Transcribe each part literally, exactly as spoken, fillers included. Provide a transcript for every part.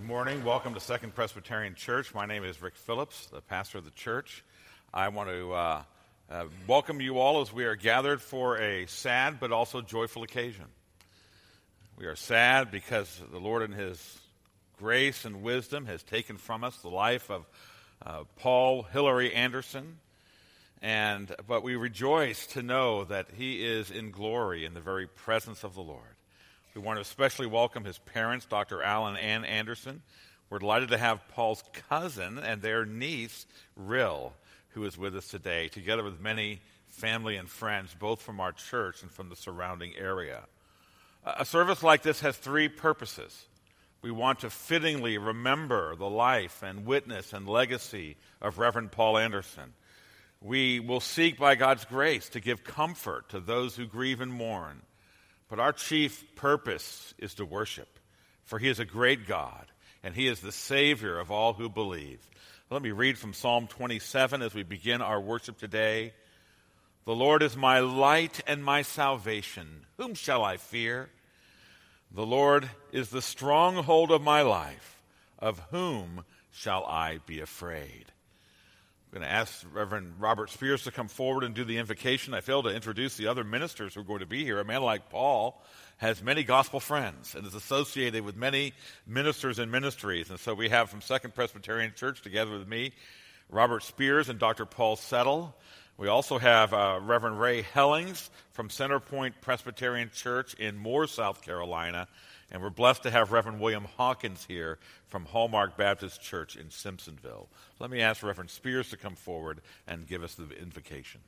morning. Welcome to Second Presbyterian Church. My name is Rick Phillips, the pastor of the church. I want to uh, uh, welcome you all as we are gathered for a sad but also joyful occasion. We are sad because the Lord in His grace and wisdom has taken from us the life of uh, Paul Hillary Anderson, and but we rejoice to know that he is in glory in the very presence of the Lord. We want to especially welcome his parents, Doctor Al and Ann Anderson. We're delighted to have Paul's cousin and their niece, Rill, who is with us today, together with many family and friends, both from our church and from the surrounding area. A service like this has three purposes. We want to fittingly remember the life and witness and legacy of Reverend Paul Anderson. We will seek by God's grace to give comfort to those who grieve and mourn. But our chief purpose is to worship, for He is a great God, and He is the Savior of all who believe. Let me read from Psalm twenty-seven as we begin our worship today. The Lord is my light and my salvation. Whom shall I fear? The Lord is the stronghold of my life. Of whom shall I be afraid? I'm going to ask Reverend Robert Spears to come forward and do the invocation. I failed to introduce the other ministers who are going to be here. A man like Paul has many gospel friends and is associated with many ministers and ministries. And so we have from Second Presbyterian Church, together with me, Robert Spears and Doctor Paul Settle. We also have uh, Reverend Ray Hellings from Centerpoint Presbyterian Church in Moore, South Carolina. And we're blessed to have Reverend William Hawkins here from Hallmark Baptist Church in Simpsonville. Let me ask Reverend Spears to come forward and give us the invocation.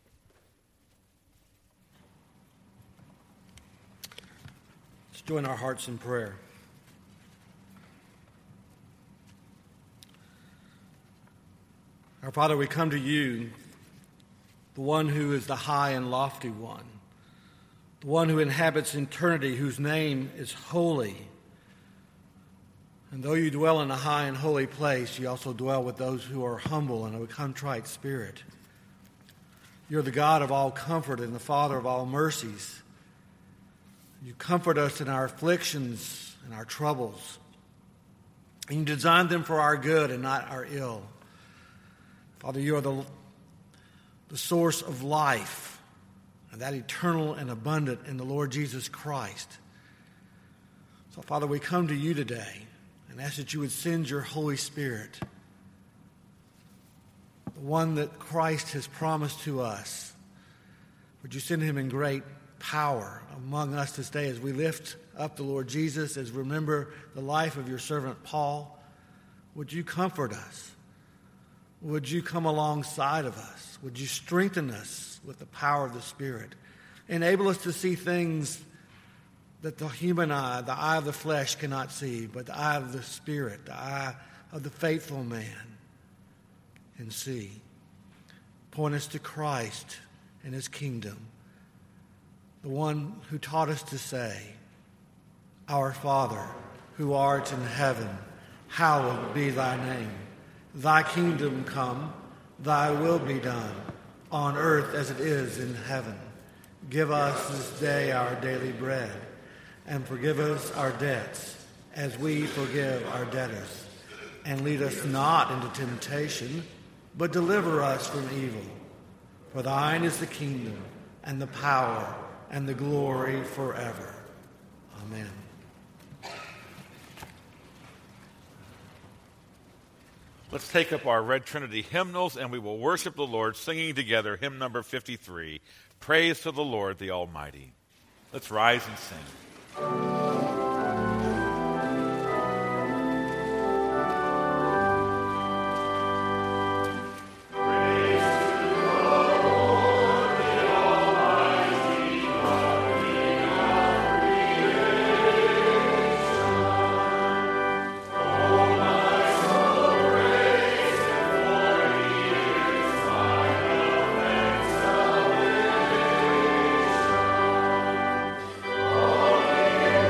Let's join our hearts in prayer. Our Father, we come to you, the one who is the high and lofty one, the one who inhabits eternity, whose name is holy. And though you dwell in a high and holy place, you also dwell with those who are humble and of a contrite spirit. You're the God of all comfort and the Father of all mercies. You comfort us in our afflictions and our troubles. And you designed them for our good and not our ill. Father, you are the, the source of life, and that eternal and abundant in the Lord Jesus Christ. So, Father, we come to you today and ask that you would send your Holy Spirit, the one that Christ has promised to us. Would you send him in great power among us this day as we lift up the Lord Jesus, as we remember the life of your servant Paul? Would you comfort us? Would you come alongside of us? Would you strengthen us with the power of the Spirit? Enable us to see things that the human eye, the eye of the flesh cannot see, but the eye of the Spirit, the eye of the faithful man can see. Point us to Christ and his kingdom, the one who taught us to say, Our Father, who art in heaven, hallowed be thy name. Thy kingdom come, thy will be done, on earth as it is in heaven. Give us this day our daily bread, and forgive us our debts, as we forgive our debtors. And lead us not into temptation, but deliver us from evil. For thine is the kingdom, and the power, and the glory forever. Amen. Let's take up our Red Trinity hymnals, and we will worship the Lord singing together hymn number fifty-three, Praise to the Lord the Almighty. Let's rise and sing. Oh,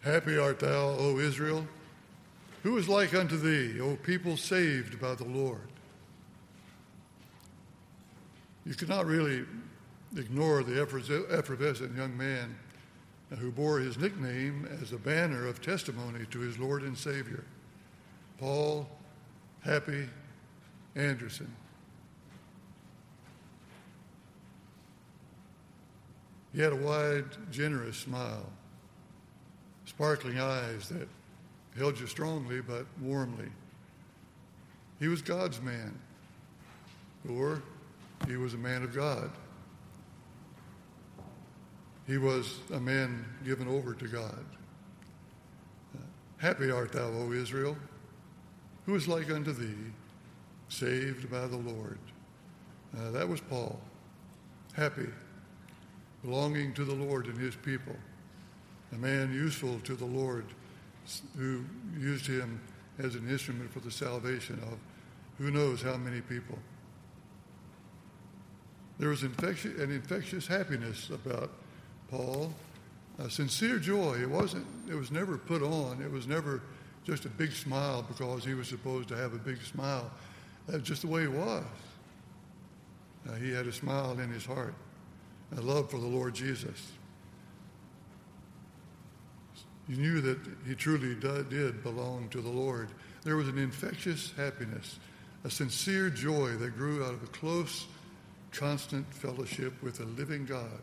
Happy art thou, O Israel. Who is like unto thee, O people saved by the Lord? You cannot really ignore the effervescent young man who bore his nickname as a banner of testimony to his Lord and Savior, Paul Happy Anderson. He had a wide, generous smile, sparkling eyes that held you strongly but warmly. He was God's man, or he was a man of God. He was a man given over to God. Uh, Happy art thou, O Israel, who is like unto thee, saved by the Lord. Uh, that was Paul. Happy, belonging to the Lord and his people. A man useful to the Lord, who used him as an instrument for the salvation of who knows how many people. There was infectious, an infectious happiness about Paul, a sincere joy. It wasn't. It was never put on. It was never just a big smile because he was supposed to have a big smile. That's just the way he was. Uh, he had a smile in his heart, a love for the Lord Jesus. You knew that he truly did belong to the Lord. There was an infectious happiness, a sincere joy that grew out of a close, constant fellowship with a living God.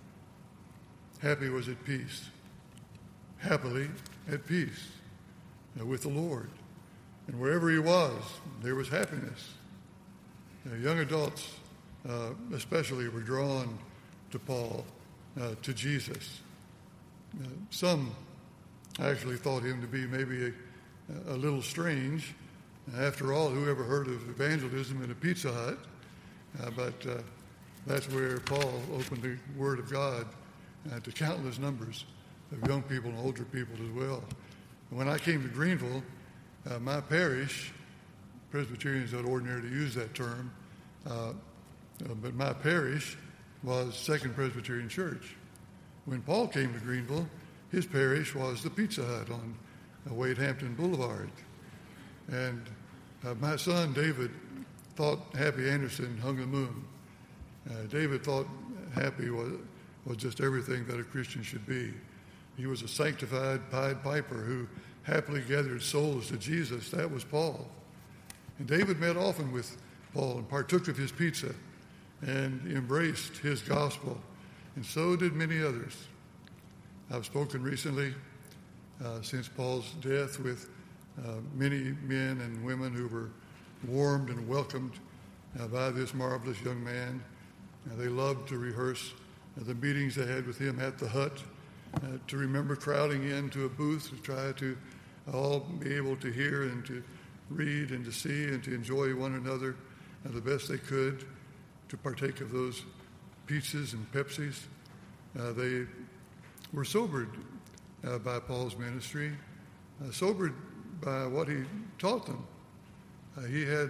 Happy was at peace, happily at peace with the Lord. And wherever he was, there was happiness. Uh, young adults uh, especially were drawn to Paul, uh, to Jesus. Uh, some actually thought him to be maybe a, a little strange. After all, who ever heard of evangelism in a Pizza Hut? Uh, but uh, that's where Paul opened the Word of God uh, to countless numbers of young people and older people as well. When I came to Greenville, uh, my parish, Presbyterians don't ordinarily use that term, uh, uh, but my parish was Second Presbyterian Church. When Paul came to Greenville, his parish was the Pizza Hut on uh, Wade Hampton Boulevard. And uh, my son, David, thought Happy Anderson hung the moon. Uh, David thought Happy was, was just everything that a Christian should be. He was a sanctified Pied Piper who happily gathered souls to Jesus. That was Paul. And David met often with Paul and partook of his pizza and embraced his gospel. And so did many others. I've spoken recently, uh, since Paul's death, with uh, many men and women who were warmed and welcomed uh, by this marvelous young man. Uh, they loved to rehearse uh, the meetings they had with him at the hut, uh, to remember crowding into a booth to try to all be able to hear and to read and to see and to enjoy one another uh, the best they could, to partake of those pizzas and Pepsis. Uh, they were sobered uh, by Paul's ministry, uh, sobered by what he taught them. Uh, he had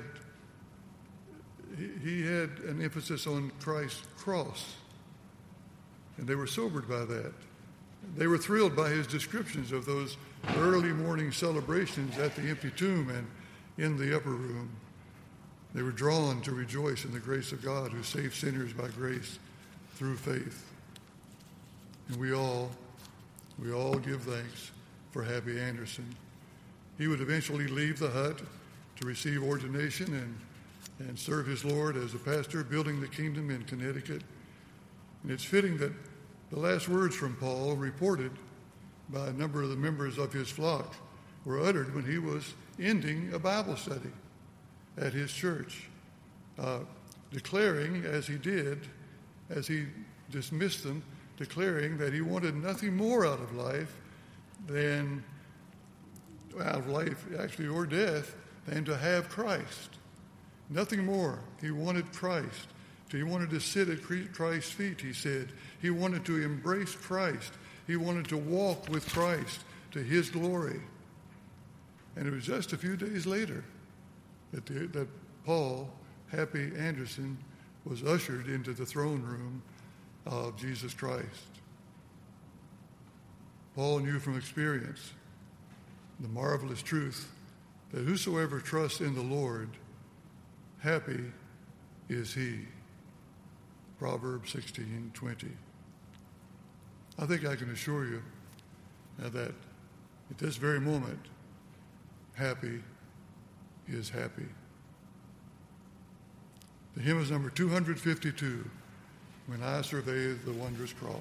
he, he had an emphasis on Christ's cross, and they were sobered by that. They were thrilled by his descriptions of those early morning celebrations at the empty tomb and in the upper room. They were drawn to rejoice in the grace of God who saves sinners by grace through faith. And we all, we all give thanks for Happy Anderson. He would eventually leave the hut to receive ordination and, and serve his Lord as a pastor, building the kingdom in Connecticut. And it's fitting that the last words from Paul, reported by a number of the members of his flock, were uttered when he was ending a Bible study at his church, uh, declaring, as he did, as he dismissed them, declaring that he wanted nothing more out of life than, out of life, actually, or death, than to have Christ. Nothing more. He wanted Christ. He wanted to sit at Christ's feet, he said. He wanted to embrace Christ. He wanted to walk with Christ to his glory. And it was just a few days later that, the, that Paul, Happy Anderson, was ushered into the throne room of Jesus Christ. Paul knew from experience the marvelous truth that whosoever trusts in the Lord, happy is he. Proverbs sixteen twenty. I think I can assure you uh, that at this very moment, happy is happy. The hymn is number two hundred fifty-two, When I Survey the Wondrous Cross.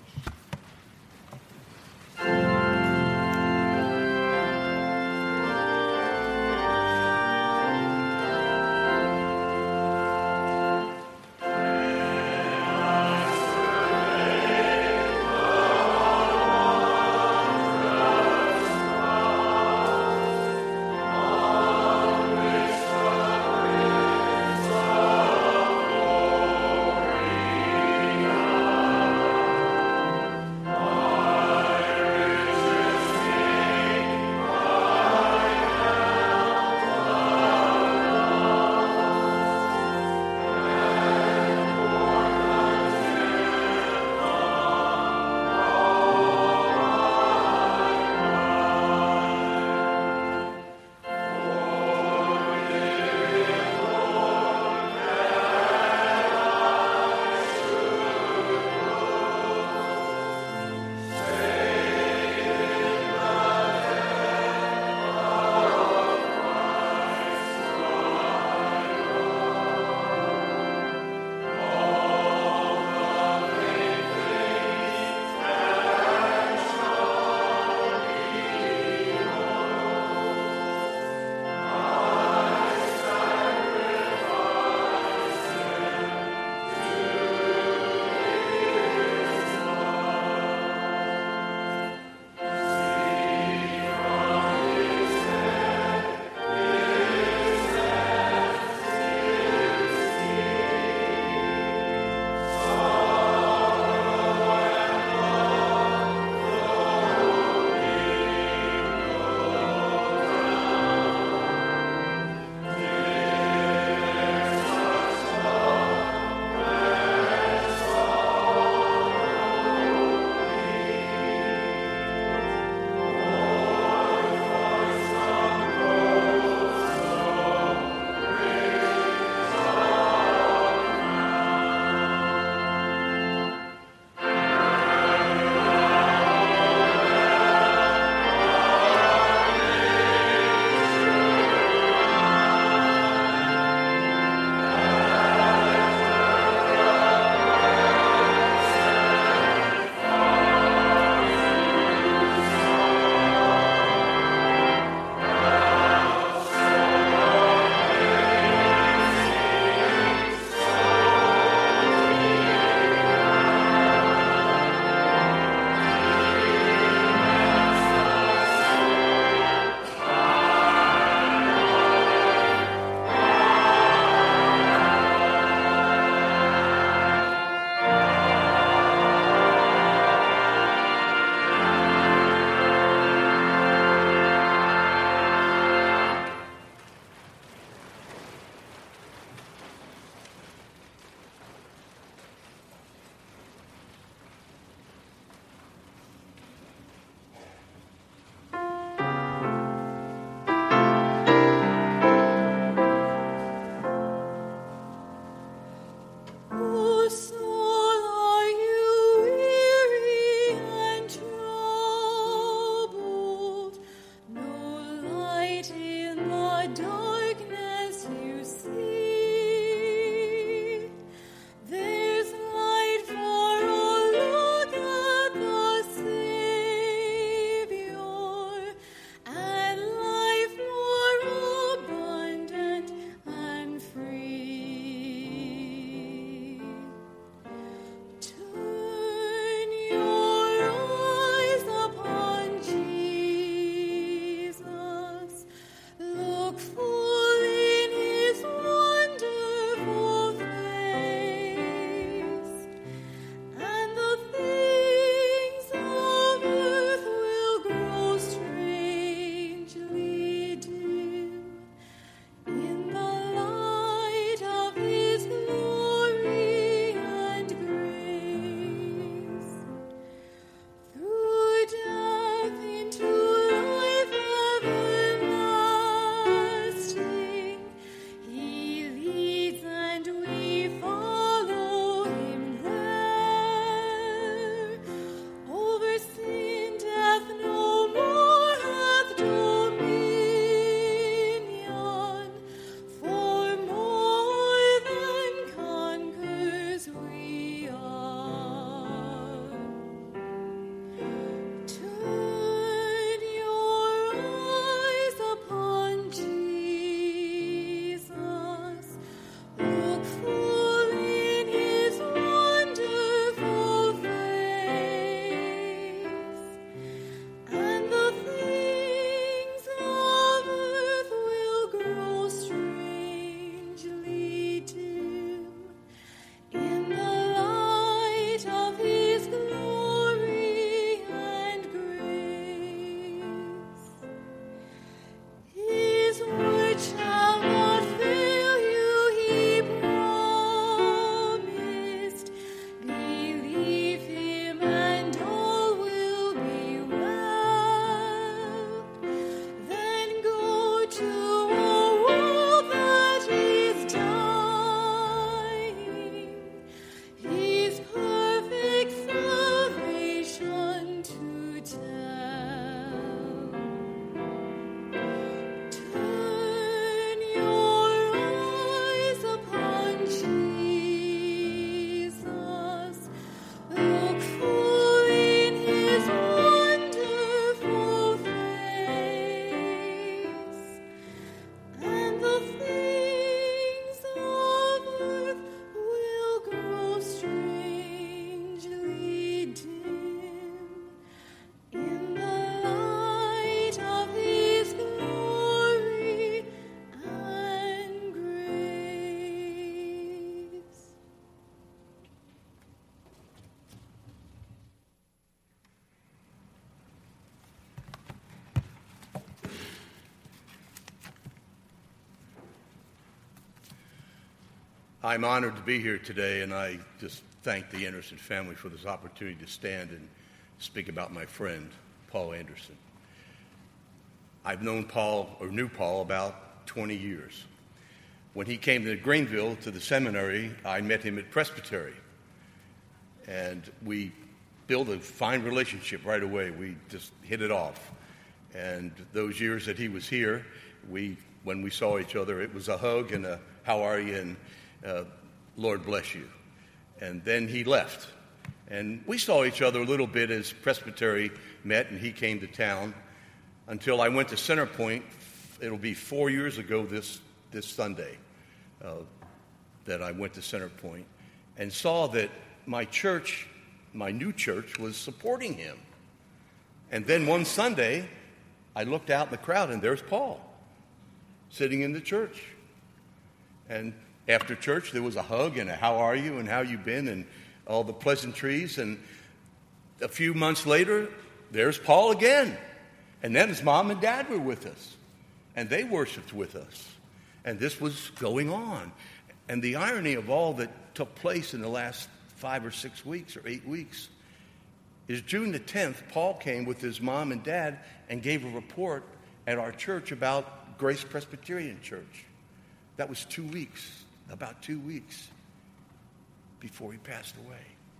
I'm honored to be here today, and I just thank the Anderson family for this opportunity to stand and speak about my friend, Paul Anderson. I've known Paul, or knew Paul, about twenty years. When he came to Greenville to the seminary, I met him at Presbytery, and we built a fine relationship right away. We just hit it off. And those years that he was here, we, when we saw each other, it was a hug and a how are you, and uh, Lord bless you. And then he left. And we saw each other a little bit as Presbytery met and he came to town until I went to Centerpoint. It'll be four years ago this, this Sunday uh, that I went to Centerpoint and saw that my church, my new church, was supporting him. And then one Sunday, I looked out in the crowd and there's Paul sitting in the church. And after church, there was a hug and a how are you and how you been and all the pleasantries. And a few months later, there's Paul again. And then his mom and dad were with us. And they worshiped with us. And this was going on. And the irony of all that took place in the last five or six weeks or eight weeks is June the tenth, Paul came with his mom and dad and gave a report at our church about Grace Presbyterian Church. That was two weeks, about two weeks before he passed away.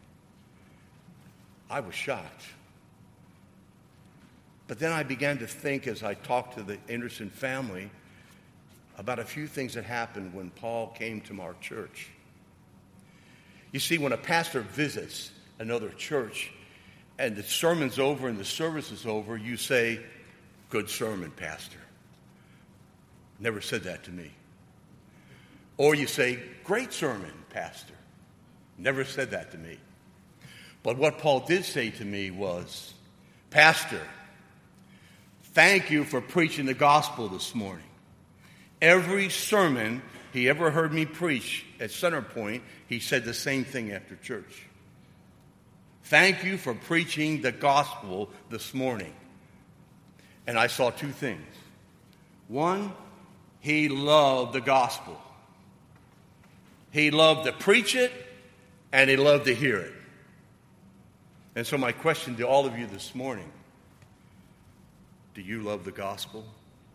I was shocked. But then I began to think as I talked to the Anderson family about a few things that happened when Paul came to our church. You see, when a pastor visits another church and the sermon's over and the service is over, you say, "Good sermon, Pastor." Never said that to me. Or you say, "Great sermon, Pastor." Never said that to me. But what Paul did say to me was, "Pastor, thank you for preaching the gospel this morning." Every sermon he ever heard me preach at Centerpoint, he said the same thing after church. "Thank you for preaching the gospel this morning." And I saw two things. One, he loved the gospel. He loved to preach it, and he loved to hear it. And so my question to all of you this morning, do you love the gospel?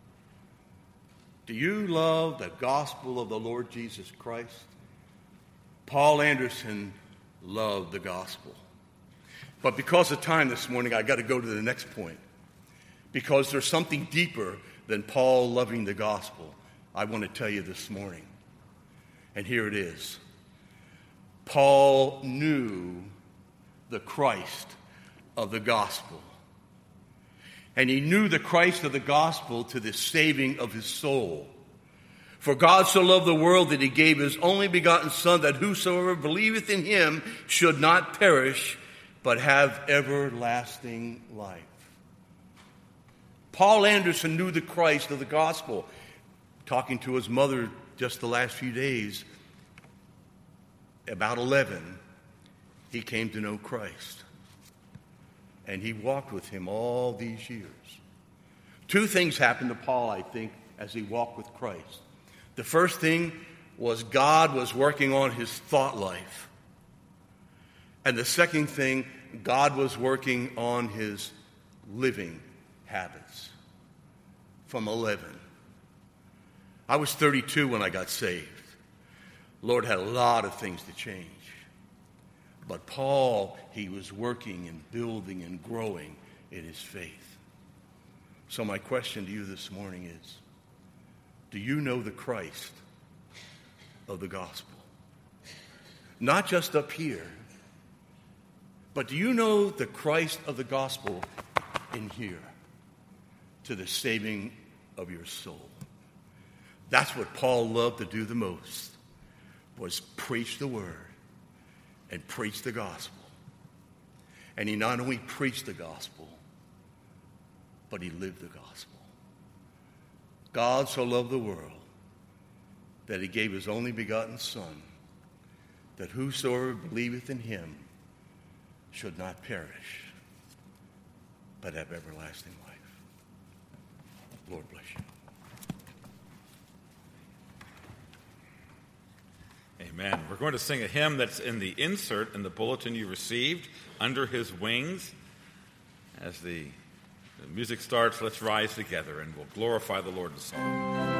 Do you love the gospel of the Lord Jesus Christ? Paul Anderson loved the gospel. But because of time this morning, I got to go to the next point. Because there's something deeper than Paul loving the gospel I want to tell you this morning. And here it is. Paul knew the Christ of the gospel. And he knew the Christ of the gospel to the saving of his soul. For God so loved the world that he gave his only begotten Son, that whosoever believeth in him should not perish, but have everlasting life. Paul Anderson knew the Christ of the gospel. Talking to his mother just the last few days, about eleven, he came to know Christ. And he walked with him all these years. Two things happened to Paul, I think, as he walked with Christ. The first thing was God was working on his thought life. And the second thing, God was working on his living habits. From eleven. I was thirty-two when I got saved. Lord had a lot of things to change. But Paul, he was working and building and growing in his faith. So my question to you this morning is, do you know the Christ of the gospel? Not just up here, but do you know the Christ of the gospel in here to the saving of your soul? That's what Paul loved to do the most, was preach the word and preach the gospel. And he not only preached the gospel, but he lived the gospel. God so loved the world that he gave his only begotten Son, that whosoever believeth in him should not perish, but have everlasting life. Lord bless you. Amen. We're going to sing a hymn that's in the insert in the bulletin you received, Under His Wings. As the, the music starts, let's rise together and we'll glorify the Lord in song.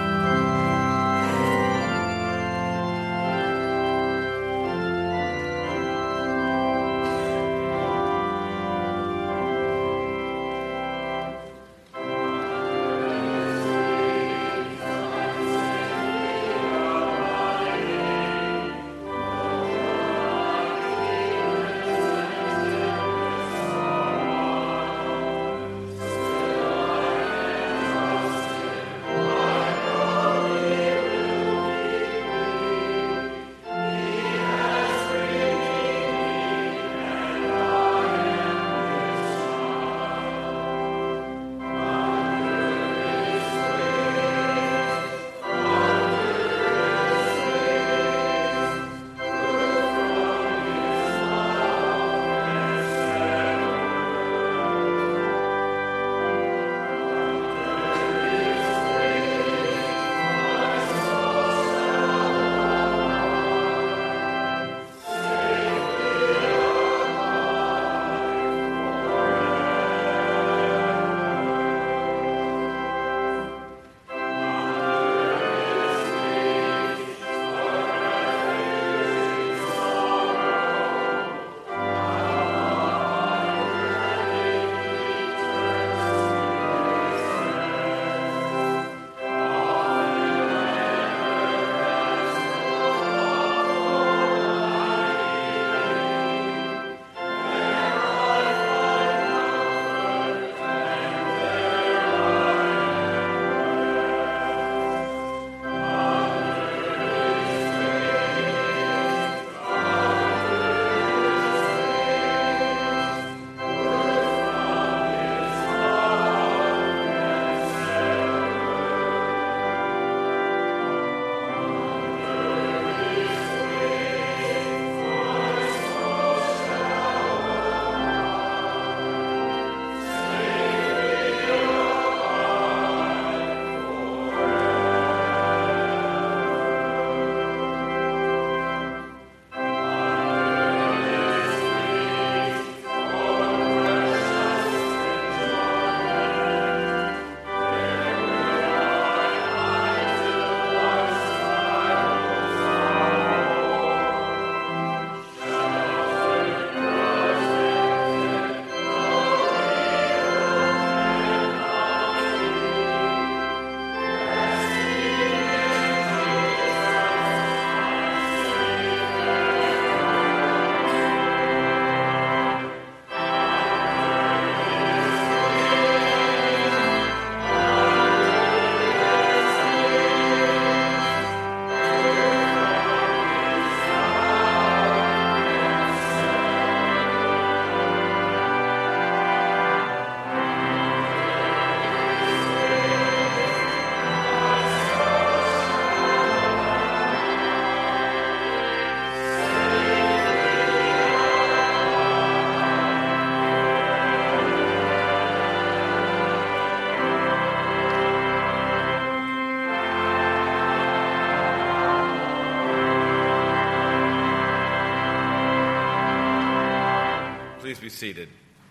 Please be seated.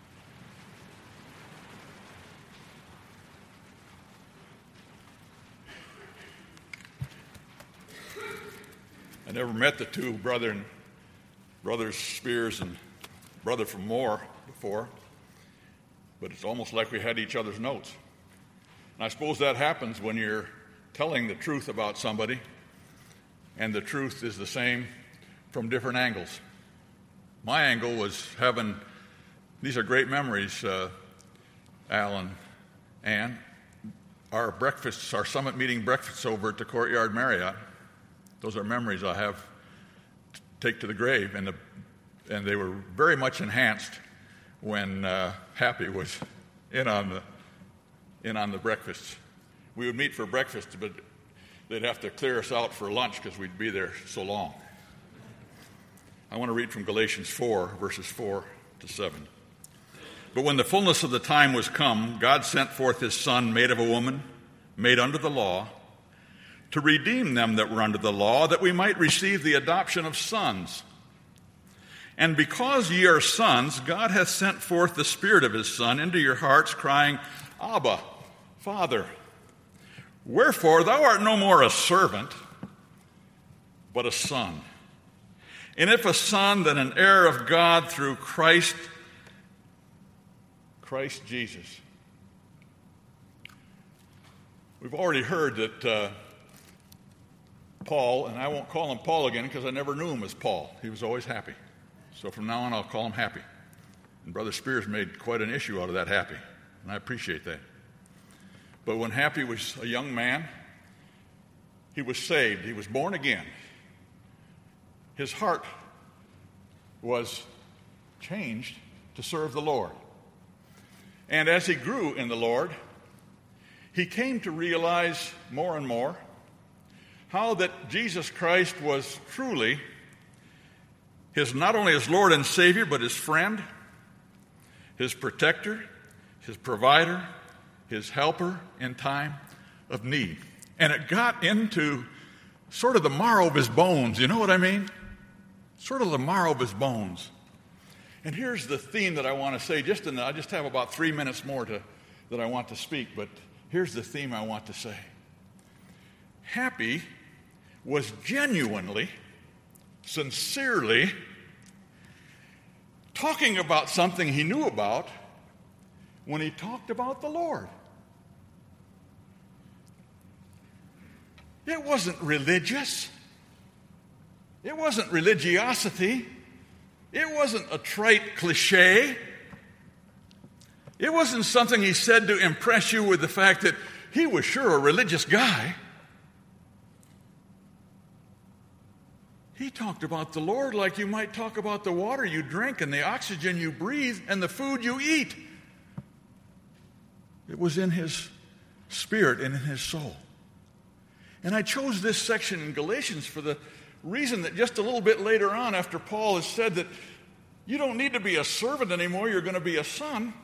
I never met the two brother and brothers Spears and brother from Moore before, but it's almost like we had each other's notes. And I suppose that happens when you're telling the truth about somebody, and the truth is the same from different angles. My angle was having, these are great memories, uh, Al and Ann, our breakfasts, our summit meeting breakfasts over at the Courtyard Marriott. Those are memories I have to take to the grave, and the, and they were very much enhanced when uh, Happy was in on the in on the breakfasts. We would meet for breakfast, but they'd have to clear us out for lunch because we'd be there so long. I want to read from Galatians four, verses four to seven. But when the fullness of the time was come, God sent forth his Son, made of a woman, made under the law, to redeem them that were under the law, that we might receive the adoption of sons. And because ye are sons, God hath sent forth the Spirit of his Son into your hearts, crying, Abba, Father. Wherefore thou art no more a servant, but a son. And if a son, then an heir of God through Christ, Christ Jesus. We've already heard that uh, Paul, and I won't call him Paul again because I never knew him as Paul. He was always happy. So from now on, I'll call him Happy. And Brother Spears made quite an issue out of that Happy, and I appreciate that. But when Happy was a young man, he was saved. He was born again. His heart was changed to serve the Lord. And as he grew in the Lord, he came to realize more and more how that Jesus Christ was truly his, not only his Lord and Savior, but his friend, his protector, his provider, his helper in time of need. And it got into sort of the marrow of his bones. You know what I mean? Sort of the marrow of his bones. And here's the theme that I want to say. Just in the, I just have about three minutes more to, that I want to speak, but here's the theme I want to say. Happy was genuinely, sincerely talking about something he knew about when he talked about the Lord. It wasn't religious. It wasn't religiosity. It wasn't a trite cliche. It wasn't something he said to impress you with the fact that he was sure a religious guy. He talked about the Lord like you might talk about the water you drink and the oxygen you breathe and the food you eat. It was in his spirit and in his soul. And I chose this section in Galatians for the reason that just a little bit later on, after Paul has said that you don't need to be a servant anymore, you're going to be a son,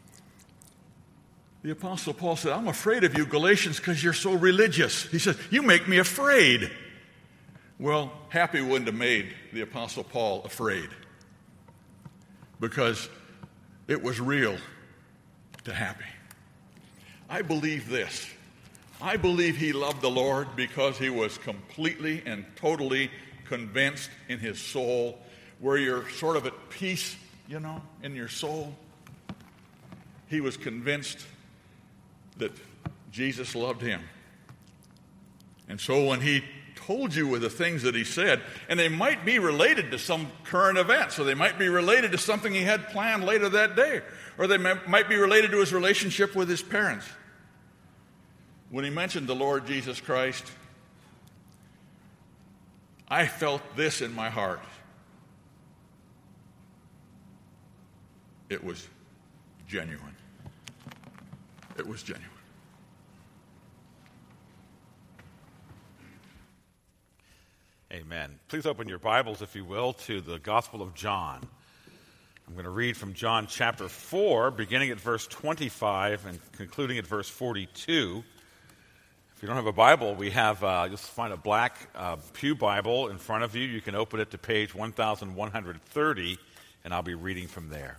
the Apostle Paul said, I'm afraid of you, Galatians, because you're so religious. He said, you make me afraid. Well, Happy wouldn't have made the Apostle Paul afraid because it was real to Happy. I believe this. I believe he loved the Lord because he was completely and totally convinced in his soul, where you're sort of at peace, you know, in your soul. He was convinced that Jesus loved him. And so when he told you with the things that he said, and they might be related to some current event, so they might be related to something he had planned later that day, or they might be related to his relationship with his parents. When he mentioned the Lord Jesus Christ, I felt this in my heart. It was genuine. It was genuine. Amen. Please open your Bibles, if you will, to the Gospel of John. I'm going to read from John chapter four, beginning at verse twenty-five and concluding at verse forty-two. If you don't have a Bible, we have, uh, you'll find a black uh, pew Bible in front of you. You can open it to page one thousand one hundred thirty, and I'll be reading from there.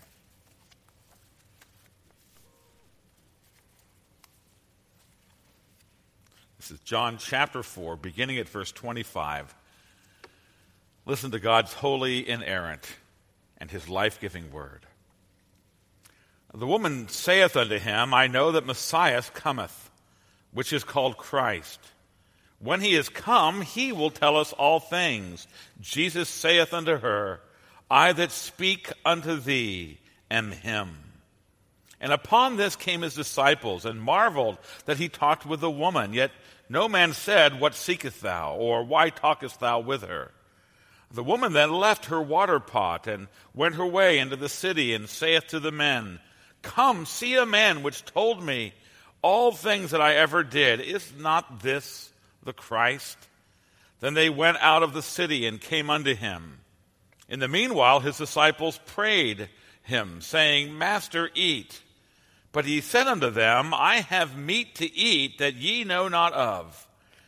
This is John chapter four, beginning at verse twenty-five. Listen to God's holy, inerrant, and his life-giving word. The woman saith unto him, I know that Messiah cometh, which is called Christ. When he is come, he will tell us all things. Jesus saith unto her, I that speak unto thee am him. And upon this came his disciples, and marveled that he talked with the woman. Yet no man said, What seekest thou? Or why talkest thou with her? The woman then left her water pot, and went her way into the city, and saith to the men, Come, see a man which told me all things that I ever did. Is not this the Christ? Then they went out of the city, and came unto him. In the meanwhile his disciples prayed him, saying, Master, eat. But he said unto them, I have meat to eat that ye know not of.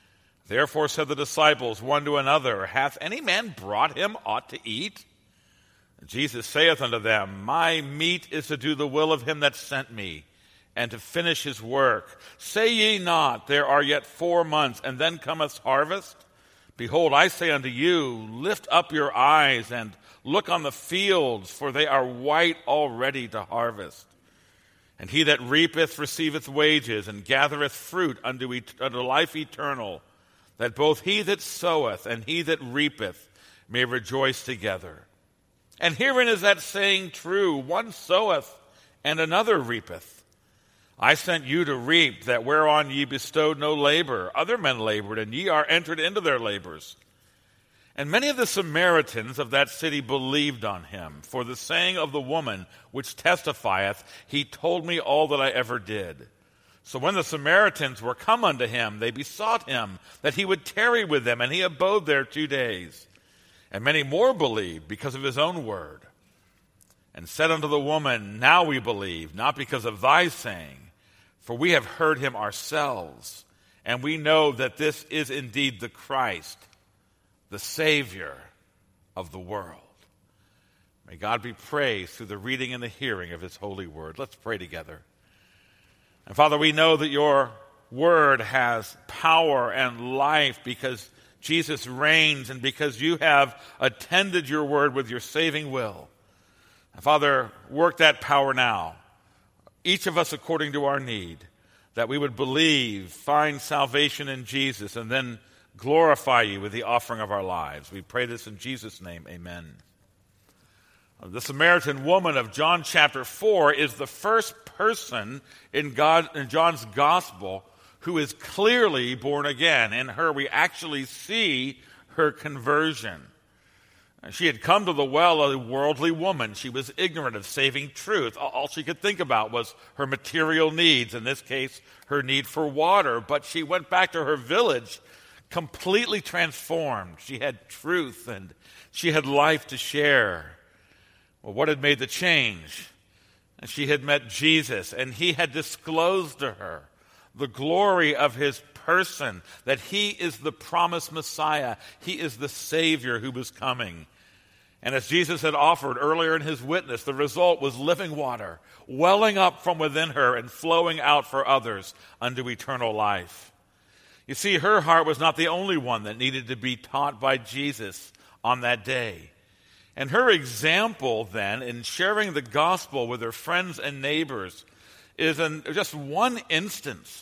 Therefore said the disciples one to another, Hath any man brought him aught to eat? And Jesus saith unto them, My meat is to do the will of him that sent me, and to finish his work. Say ye not, There are yet four months, and then cometh harvest? Behold, I say unto you, Lift up your eyes, and look on the fields, for they are white already to harvest. And he that reapeth receiveth wages, and gathereth fruit unto, et- unto life eternal, that both he that soweth and he that reapeth may rejoice together. And herein is that saying true, One soweth, and another reapeth. I sent you to reap that whereon ye bestowed no labor. Other men labored, and ye are entered into their labors. And many of the Samaritans of that city believed on him, for the saying of the woman which testifieth, He told me all that I ever did. So when the Samaritans were come unto him, they besought him that he would tarry with them, and he abode there two days. And many more believed because of his own word. And said unto the woman, Now we believe, not because of thy saying, for we have heard him ourselves, and we know that this is indeed the Christ, the Savior of the world. May God be praised through the reading and the hearing of his holy word. Let's pray together. And Father, we know that your word has power and life because Jesus reigns and because you have attended your word with your saving will. And Father, work that power now, each of us according to our need, that we would believe, find salvation in Jesus, and then glorify you with the offering of our lives. We pray this in Jesus' name, amen. The Samaritan woman of John chapter four is the first person in God in John's gospel who is clearly born again. In her, we actually see her conversion. She had come to the well a worldly woman. She was ignorant of saving truth. All she could think about was her material needs, in this case, her need for water. But she went back to her village completely transformed. She had truth and she had life to share. Well, what had made the change? She had met Jesus, and he had disclosed to her the glory of his person, that he is the promised Messiah. He is the Savior who was coming. And as Jesus had offered earlier in his witness, the result was living water, welling up from within her and flowing out for others unto eternal life. You see, her heart was not the only one that needed to be taught by Jesus on that day. And her example then in sharing the gospel with her friends and neighbors is an, just one instance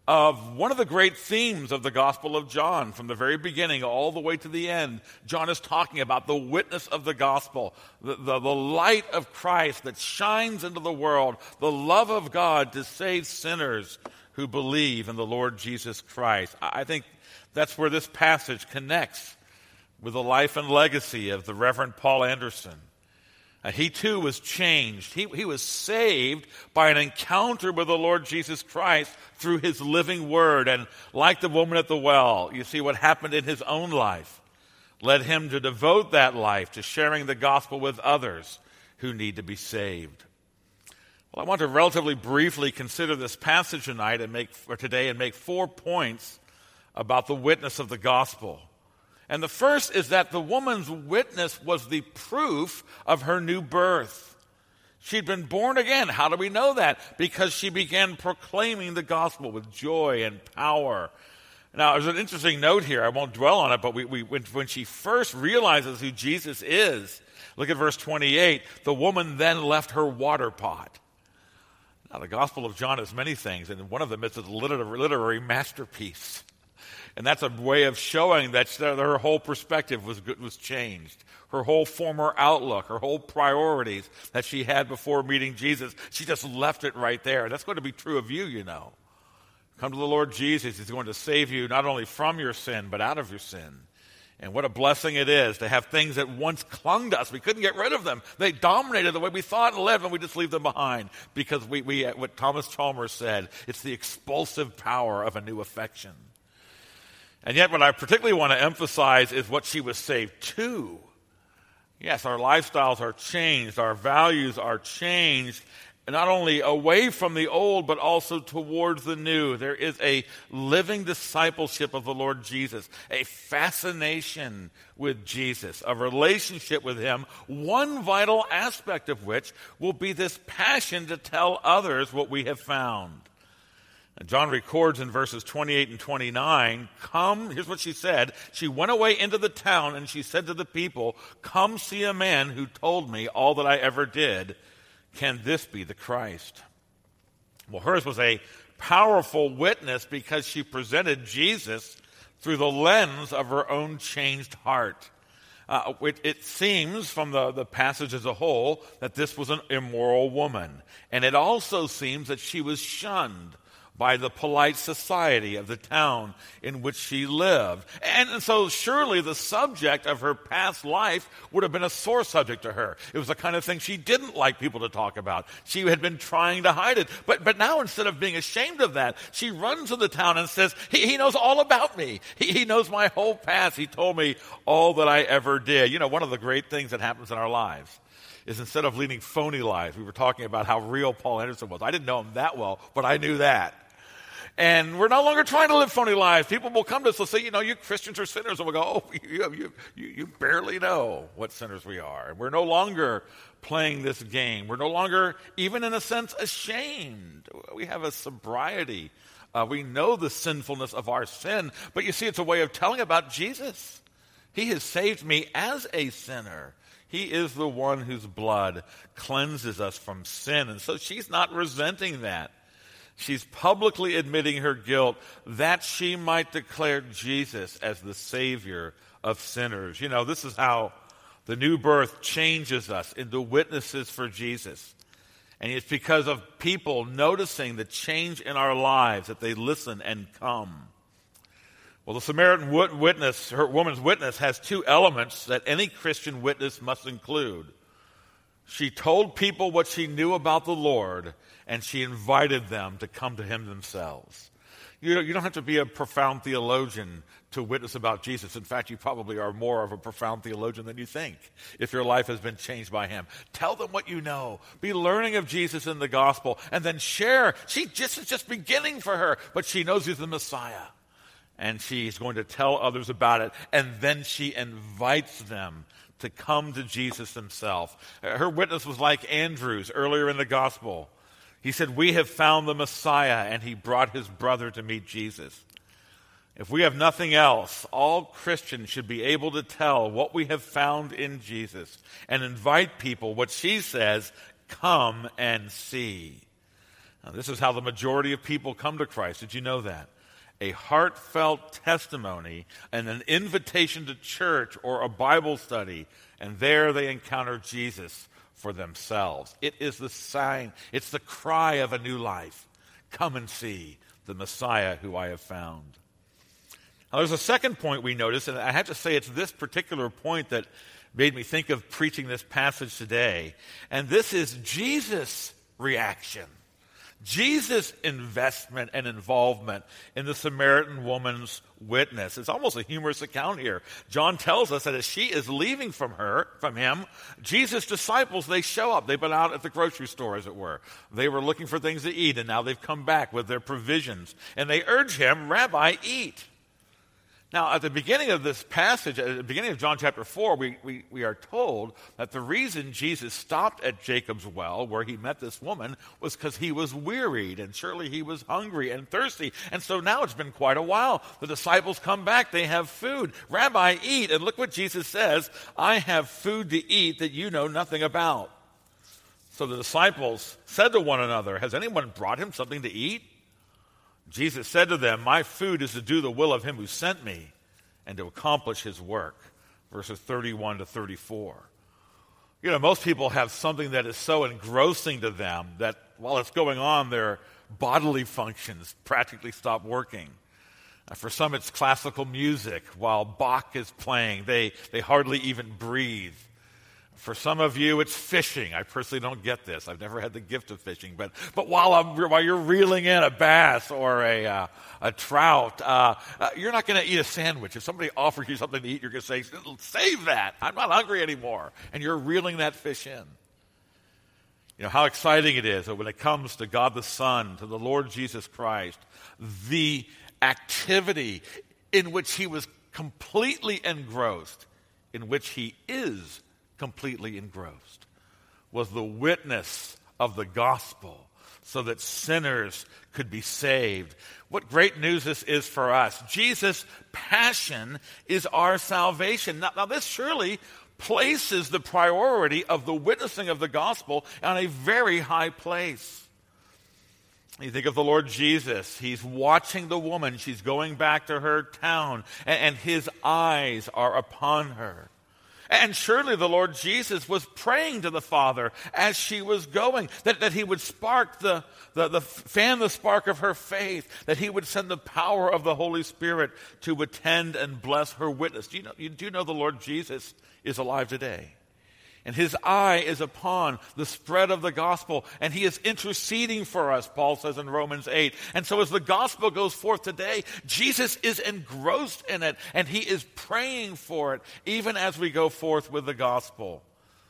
of one of the great themes of the Gospel of John. From the very beginning all the way to the end, John is talking about the witness of the gospel, the, the, the light of Christ that shines into the world, the love of God to save sinners who believe in the Lord Jesus Christ. I think that's where this passage connects with the life and legacy of the Reverend Paul Anderson. And he too was changed. He, he was saved by an encounter with the Lord Jesus Christ through his living word. And like the woman at the well, you see what happened in his own life led him to devote that life to sharing the gospel with others who need to be saved. Well, I want to relatively briefly consider this passage tonight and make, or today and make four points about the witness of the gospel. And the first is that the woman's witness was the proof of her new birth. She'd been born again. How do we know that? Because she began proclaiming the gospel with joy and power. Now, there's an interesting note here. I won't dwell on it, but we, we, when, when she first realizes who Jesus is, look at verse twenty-eight. The woman then left her water pot. Now, the Gospel of John is many things, and one of them is a literary, literary masterpiece. And that's a way of showing that her whole perspective was was changed. Her whole former outlook, her whole priorities that she had before meeting Jesus, she just left it right there. That's going to be true of you, you know. Come to the Lord Jesus. He's going to save you not only from your sin, but out of your sin. And what a blessing it is to have things that once clung to us. We couldn't get rid of them. They dominated the way we thought and lived, and we just leave them behind. Because we, we what Thomas Chalmers said, it's the expulsive power of a new affection. And yet what I particularly want to emphasize is what she was saved to. Yes, our lifestyles are changed. Our values are changed. not only away from the old, but also towards the new. There is a living discipleship of the Lord Jesus, a fascination with Jesus, a relationship with him, one vital aspect of which will be this passion to tell others what we have found. And John records in verses twenty-eight and twenty-nine, come, here's what she said. She went away into the town and she said to the people, come see a man who told me all that I ever did. Can this be the Christ? Well, hers was a powerful witness because she presented Jesus through the lens of her own changed heart. Uh, it, it seems from the, the passage as a whole that this was an immoral woman. And it also seems that she was shunned by the polite society of the town in which she lived. And, and so surely the subject of her past life would have been a sore subject to her. It was the kind of thing she didn't like people to talk about. She had been trying to hide it. But, but now instead of being ashamed of that, she runs to the town and says, he, he knows all about me. He, he knows my whole past. He told me all that I ever did. You know, one of the great things that happens in our lives is instead of leading phony lives, we were talking about how real Paul Anderson was. I didn't know him that well, but I knew that. And we're no longer trying to live phony lives. People will come to us and say, you know, you Christians are sinners. And we'll go, oh, you, you, you, you barely know what sinners we are. And we're no longer playing this game. We're no longer, even in a sense, ashamed. We have a sobriety. Uh, we know the sinfulness of our sin. But you see, it's a way of telling about Jesus. He has saved me as a sinner. He is the one whose blood cleanses us from sin. And so she's not resenting that. She's publicly admitting her guilt that she might declare Jesus as the Savior of sinners. You know, this is how the new birth changes us into witnesses for Jesus. And it's because of people noticing the change in our lives that they listen and come. Well, the Samaritan witness, her woman's witness, has two elements that any Christian witness must include. She told people what she knew about the Lord, and she invited them to come to him themselves. You, you don't have to be a profound theologian to witness about Jesus. In fact, you probably are more of a profound theologian than you think if your life has been changed by him. Tell them what you know. Be learning of Jesus in the gospel, and then share. She just is just beginning for her, but she knows he's the Messiah. And she's going to tell others about it, and then she invites them to come to Jesus himself. Her witness was like Andrew's earlier in the gospel. He said, we have found the Messiah, and he brought his brother to meet Jesus. If we have nothing else, all Christians should be able to tell what we have found in Jesus and invite people, what she says, come and see. Now, this is how the majority of people come to Christ. Did you know that? A heartfelt testimony and an invitation to church or a Bible study, and there they encounter Jesus for themselves. It is the sign, it's the cry of a new life. Come and see the Messiah who I have found. Now, there's a second point we notice, and I have to say it's this particular point that made me think of preaching this passage today, and this is Jesus' reaction. Jesus' investment and involvement in the Samaritan woman's witness. It's almost a humorous account here. John tells us that as she is leaving from her, from him, Jesus' disciples, they show up. They've been out at the grocery store, as it were. They were looking for things to eat, and now they've come back with their provisions. And they urge him, Rabbi, eat. Now, at the beginning of this passage, at the beginning of John chapter four, we, we, we are told that the reason Jesus stopped at Jacob's well, where he met this woman, was because he was wearied, and surely he was hungry and thirsty. And so now it's been quite a while. The disciples come back. They have food. Rabbi, eat. And look what Jesus says, I have food to eat that you know nothing about. So the disciples said to one another, has anyone brought him something to eat? Jesus said to them, my food is to do the will of him who sent me and to accomplish his work. Verses thirty-one to thirty-four. You know, most people have something that is so engrossing to them that while it's going on, their bodily functions practically stop working. Uh, for some, it's classical music. While Bach is playing, they, they hardly even breathe. For some of you, it's fishing. I personally don't get this. I've never had the gift of fishing. But but while I'm, while you're reeling in a bass or a uh, a trout, uh, uh, you're not going to eat a sandwich. If somebody offers you something to eat, you're going to say, save that. I'm not hungry anymore. And you're reeling that fish in. You know, how exciting it is that when it comes to God the Son, to the Lord Jesus Christ, the activity in which he was completely engrossed, in which he is completely engrossed, was the witness of the gospel so that sinners could be saved. What great news this is for us. Jesus' passion is our salvation. Now, now this surely places the priority of the witnessing of the gospel on a very high place. You think of the Lord Jesus. He's watching the woman. She's going back to her town, and, and his eyes are upon her. And surely the Lord Jesus was praying to the Father as she was going, that, that he would spark the, the, the, fan the spark of her faith, that he would send the power of the Holy Spirit to attend and bless her witness. Do you know, you do know the Lord Jesus is alive today? And his eye is upon the spread of the gospel, and he is interceding for us, Paul says in Romans eight. And so as the gospel goes forth today, Jesus is engrossed in it, and he is praying for it, even as we go forth with the gospel.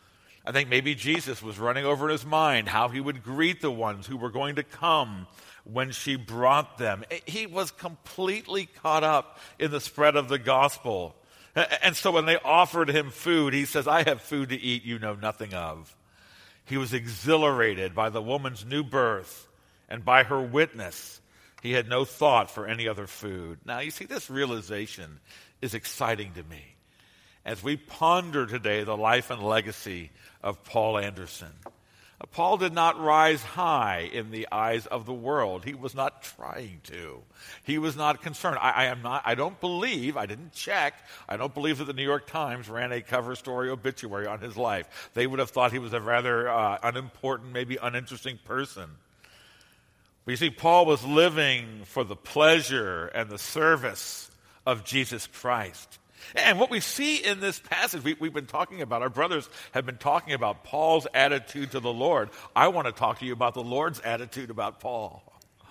I think maybe Jesus was running over in his mind how he would greet the ones who were going to come when she brought them. He was completely caught up in the spread of the gospel. And so when they offered him food, he says, I have food to eat you know nothing of. He was exhilarated by the woman's new birth and by her witness. He had no thought for any other food. Now, you see, this realization is exciting to me as we ponder today the life and legacy of Paul Anderson. Paul did not rise high in the eyes of the world. He was not trying to. He was not concerned. I, I am not. I don't believe, I didn't check, I don't believe that the New York Times ran a cover story obituary on his life. They would have thought he was a rather uh, unimportant, maybe uninteresting person. But you see, Paul was living for the pleasure and the service of Jesus Christ. And what we see in this passage, we, we've been talking about, our brothers have been talking about Paul's attitude to the Lord. I want to talk to you about the Lord's attitude about Paul.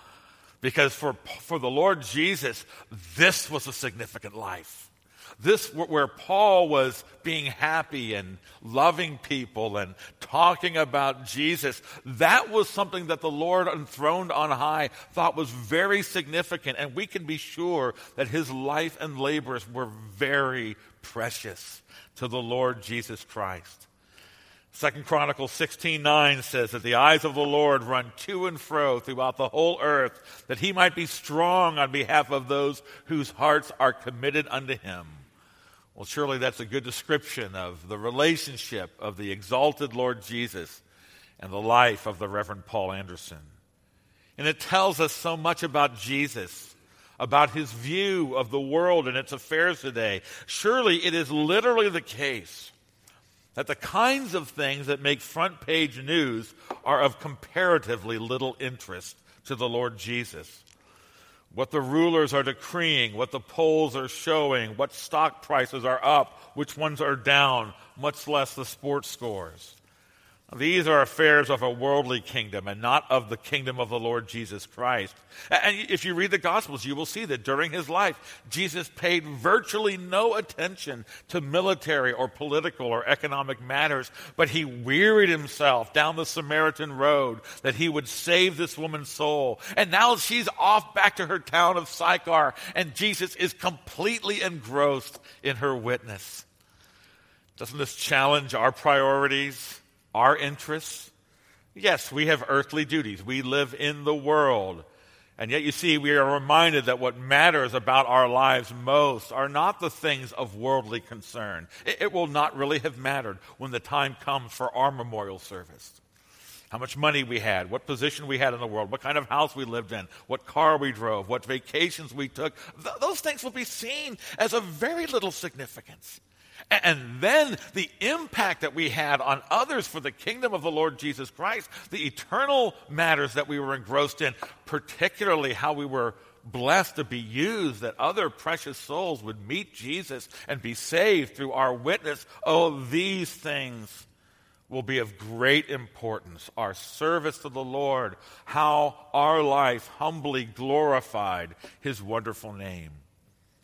Because for, for the Lord Jesus, this was a significant life. This, where Paul was being happy and loving people and talking about Jesus, that was something that the Lord enthroned on high thought was very significant. And we can be sure that his life and labors were very precious to the Lord Jesus Christ. Second Chronicles sixteen nine says that the eyes of the Lord run to and fro throughout the whole earth, that he might be strong on behalf of those whose hearts are committed unto him. Well, surely that's a good description of the relationship of the exalted Lord Jesus and the life of the Reverend Paul Anderson. And it tells us so much about Jesus, about his view of the world and its affairs today. Surely it is literally the case that the kinds of things that make front page news are of comparatively little interest to the Lord Jesus. What the rulers are decreeing, what the polls are showing, what stock prices are up, which ones are down, much less the sports scores. These are affairs of a worldly kingdom and not of the kingdom of the Lord Jesus Christ. And if you read the Gospels, you will see that during his life, Jesus paid virtually no attention to military or political or economic matters, but he wearied himself down the Samaritan road that he would save this woman's soul. And now she's off back to her town of Sychar, and Jesus is completely engrossed in her witness. Doesn't this challenge our priorities? Our interests? Yes, we have earthly duties. We live in the world. And yet, you see, we are reminded that what matters about our lives most are not the things of worldly concern. It, it will not really have mattered when the time comes for our memorial service. How much money we had, what position we had in the world, what kind of house we lived in, what car we drove, what vacations we took. Th- those things will be seen as of very little significance. And then the impact that we had on others for the kingdom of the Lord Jesus Christ, the eternal matters that we were engrossed in, particularly how we were blessed to be used, that other precious souls would meet Jesus and be saved through our witness. Oh, these things will be of great importance. Our service to the Lord, how our life humbly glorified his wonderful name.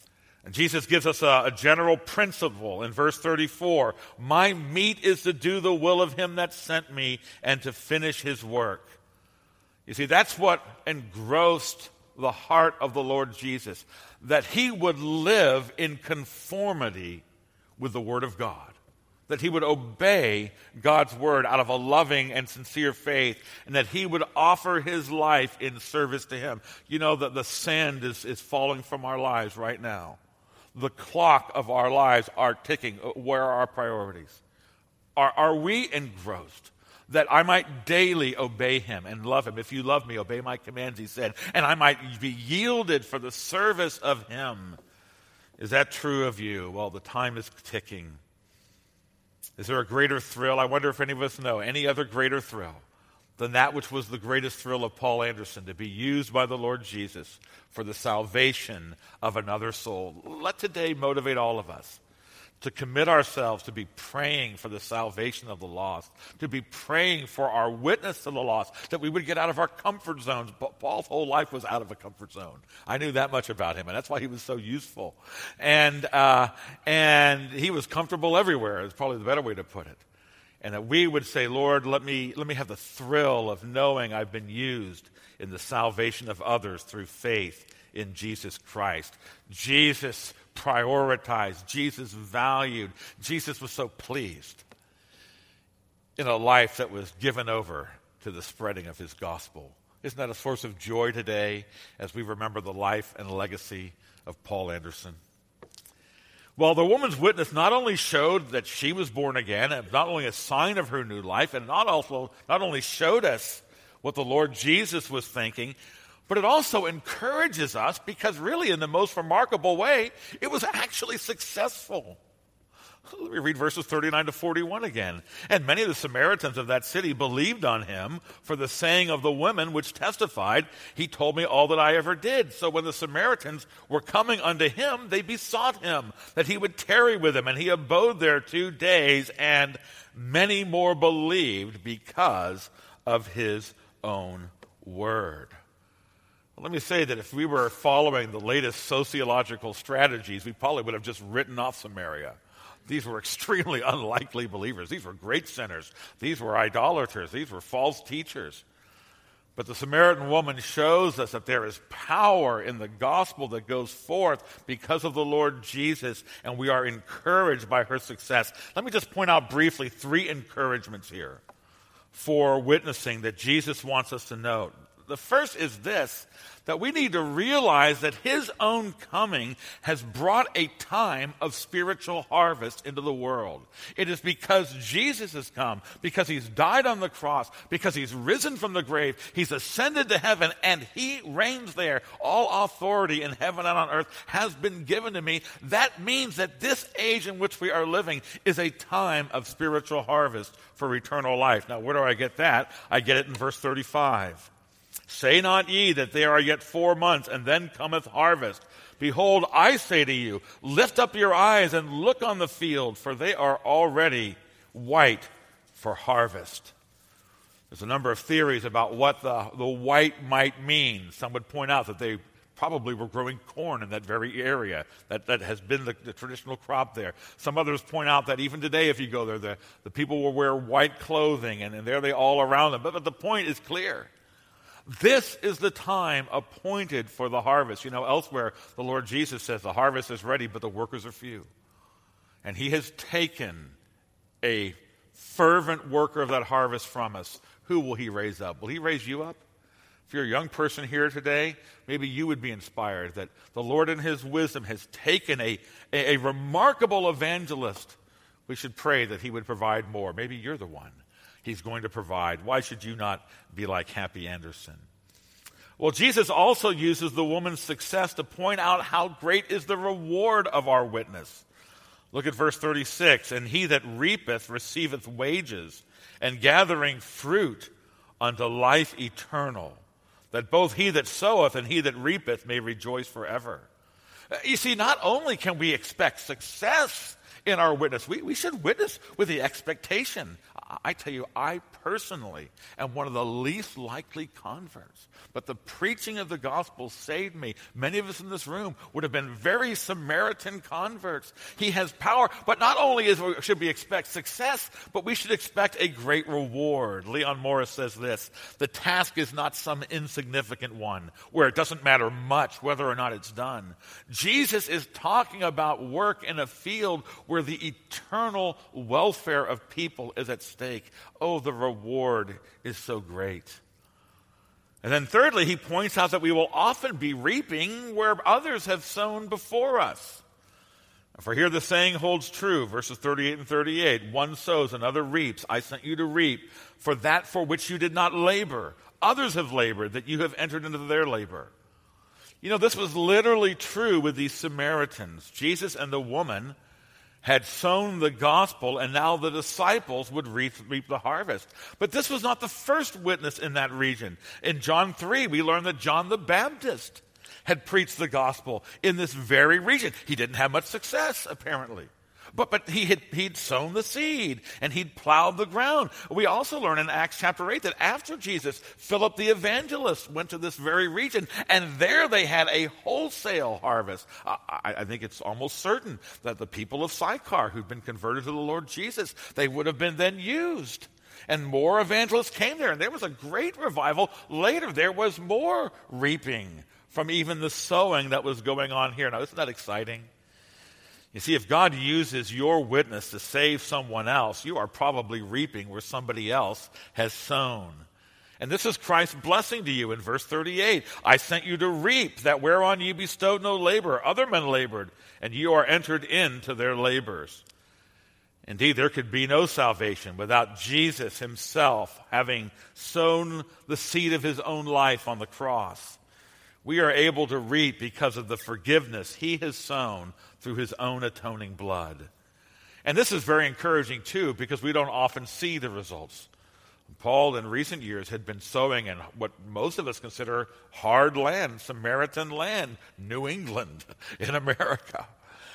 And Jesus gives us a, a general principle in verse thirty-four. My meat is to do the will of him that sent me and to finish his work. You see, that's what engrossed the heart of the Lord Jesus, that he would live in conformity with the Word of God, that he would obey God's Word out of a loving and sincere faith, and that he would offer his life in service to him. You know that the sand is, is falling from our lives right now. The clock of our lives are ticking. Where are our priorities? Are, are we engrossed that I might daily obey him and love him? If you love me, obey my commands, he said, and I might be yielded for the service of him. Is that true of you? Well, the time is ticking. Is there a greater thrill? I wonder if any of us know any other greater thrill than that which was the greatest thrill of Paul Anderson, to be used by the Lord Jesus for the salvation of another soul. Let today motivate all of us to commit ourselves to be praying for the salvation of the lost, to be praying for our witness to the lost, that we would get out of our comfort zones. Paul's whole life was out of a comfort zone. I knew that much about him, and that's why he was so useful. And uh, and he was comfortable everywhere, is probably the better way to put it. And that we would say, Lord, let me let me have the thrill of knowing I've been used in the salvation of others through faith in Jesus Christ. Jesus prioritized. Jesus valued. Jesus was so pleased in a life that was given over to the spreading of his gospel. Isn't that a source of joy today as we remember the life and legacy of Paul Anderson? Well, the woman's witness not only showed that she was born again, and not only a sign of her new life, and not also not only showed us what the Lord Jesus was thinking, but it also encourages us, because really in the most remarkable way, it was actually successful. Let me read verses thirty-nine to forty-one again. And many of the Samaritans of that city believed on him for the saying of the women which testified, he told me all that I ever did. So when the Samaritans were coming unto him, they besought him that he would tarry with them. And he abode there two days, and many more believed because of his own word. Well, let me say that if we were following the latest sociological strategies, we probably would have just written off Samaria. These were extremely unlikely believers. These were great sinners. These were idolaters. These were false teachers. But the Samaritan woman shows us that there is power in the gospel that goes forth because of the Lord Jesus, and we are encouraged by her success. Let me just point out briefly three encouragements here for witnessing that Jesus wants us to note. The first is this, that we need to realize that his own coming has brought a time of spiritual harvest into the world. It is because Jesus has come, because he's died on the cross, because he's risen from the grave, he's ascended to heaven, and he reigns there. All authority in heaven and on earth has been given to me. That means that this age in which we are living is a time of spiritual harvest for eternal life. Now, where do I get that? I get it in verse thirty-five. Say not ye that there are yet four months, and then cometh harvest. Behold, I say to you, lift up your eyes and look on the field, for they are already white for harvest. There's a number of theories about what the, the white might mean. Some would point out that they probably were growing corn in that very area. That, that has been the, the traditional crop there. Some others point out that even today, if you go there, the, the people will wear white clothing, and, and there they all around them. But, but the point is clear. This is the time appointed for the harvest. You know, elsewhere, the Lord Jesus says the harvest is ready, but the workers are few. And he has taken a fervent worker of that harvest from us. Who will he raise up? Will he raise you up? If you're a young person here today, maybe you would be inspired that the Lord in his wisdom has taken a, a, a remarkable evangelist. We should pray that he would provide more. Maybe you're the one he's going to provide. Why should you not be like Happy Anderson? Well, Jesus also uses the woman's success to point out how great is the reward of our witness. Look at verse thirty-six. And he that reapeth receiveth wages, and gathering fruit unto life eternal, that both he that soweth and he that reapeth may rejoice forever. You see, not only can we expect success in our witness, we, we should witness with the expectation. I tell you, I personally am one of the least likely converts. But the preaching of the gospel saved me. Many of us in this room would have been very Samaritan converts. He has power, but not only is, should we expect success, but we should expect a great reward. Leon Morris says this: the task is not some insignificant one where it doesn't matter much whether or not it's done. Jesus is talking about work in a field where the eternal welfare of people is at stake. Oh, the reward is so great. And then thirdly, he points out that we will often be reaping where others have sown before us. For here the saying holds true, verses thirty-eight and thirty-eight. One sows, another reaps. I sent you to reap for that for which you did not labor. Others have labored, that you have entered into their labor. You know, this was literally true with these Samaritans. Jesus and the woman had sown the gospel, and now the disciples would reap, reap the harvest. But this was not the first witness in that region. In John three, we learn that John the Baptist had preached the gospel in this very region. He didn't have much success, apparently. But, but he had, he'd sown the seed, and he'd plowed the ground. We also learn in Acts chapter eight that after Jesus, Philip the evangelist went to this very region, and there they had a wholesale harvest. I, I think it's almost certain that the people of Sychar who'd been converted to the Lord Jesus, they would have been then used. And more evangelists came there, and there was a great revival. Later, there was more reaping from even the sowing that was going on here. Now, isn't that exciting? You see, if God uses your witness to save someone else, you are probably reaping where somebody else has sown. And this is Christ's blessing to you in verse thirty-eight. I sent you to reap that whereon you bestowed no labor. Other men labored, and you are entered into their labors. Indeed, there could be no salvation without Jesus himself having sown the seed of his own life on the cross. We are able to reap because of the forgiveness he has sown through his own atoning blood. And this is very encouraging, too, because we don't often see the results. Paul, in recent years, had been sowing in what most of us consider hard land, Samaritan land, New England in America,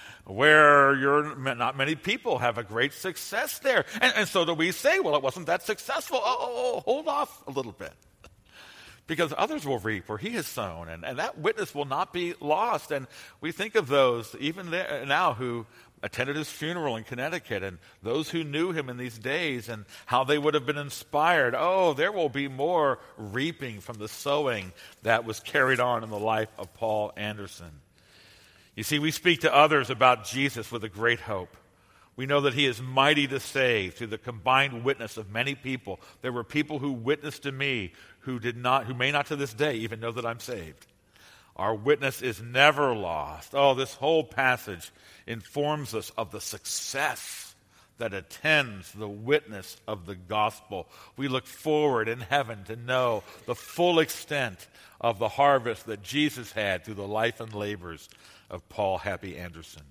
where you're, not many people have a great success there. And, and so do we say, well, it wasn't that successful. Oh, oh, oh, hold off a little bit. Because others will reap where he has sown, and, and that witness will not be lost. And we think of those, even there, now, who attended his funeral in Connecticut, and those who knew him in these days, and how they would have been inspired. Oh, there will be more reaping from the sowing that was carried on in the life of Paul Anderson. You see, we speak to others about Jesus with a great hope. We know that he is mighty to save through the combined witness of many people. There were people who witnessed to me who did not, who may not to this day even know that I'm saved. Our witness is never lost. Oh, this whole passage informs us of the success that attends the witness of the gospel. We look forward in heaven to know the full extent of the harvest that Jesus had through the life and labors of Paul Happy Anderson.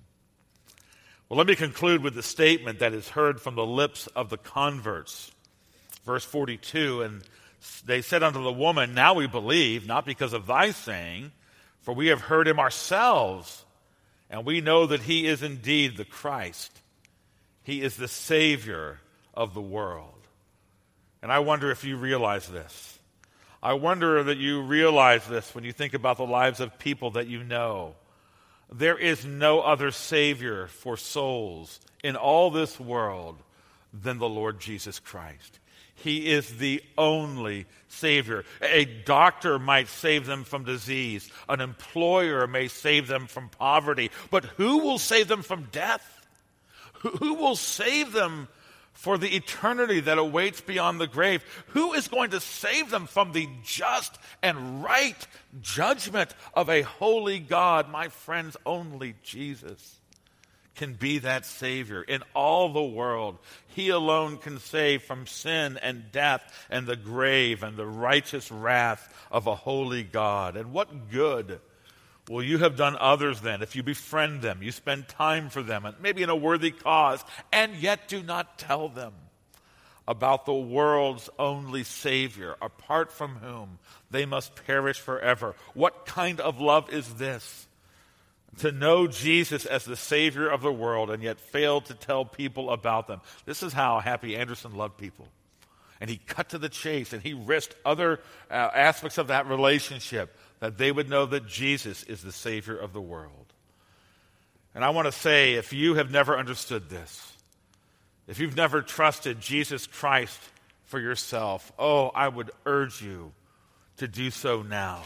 Well, let me conclude with the statement that is heard from the lips of the converts. Verse forty-two, and they said unto the woman, now we believe, not because of thy saying, for we have heard him ourselves, and we know that he is indeed the Christ. He is the Savior of the world. And I wonder if you realize this. I wonder that you realize this when you think about the lives of people that you know. There is no other Savior for souls in all this world than the Lord Jesus Christ. He is the only Savior. A doctor might save them from disease. An employer may save them from poverty. But who will save them from death? Who will save them for the eternity that awaits beyond the grave? Who is going to save them from the just and right judgment of a holy God? My friends, only Jesus can be that Savior. In all the world, he alone can save from sin and death and the grave and the righteous wrath of a holy God. And what good will you have done others then if you befriend them, you spend time for them, and maybe in a worthy cause, and yet do not tell them about the world's only Savior, apart from whom they must perish forever? What kind of love is this? to know Jesus as the Savior of the world and yet failed to tell people about them. This is how Happy Anderson loved people. And he cut to the chase, and he risked other uh, aspects of that relationship that they would know that Jesus is the Savior of the world. And I want to say, if you have never understood this, if you've never trusted Jesus Christ for yourself, oh, I would urge you to do so now.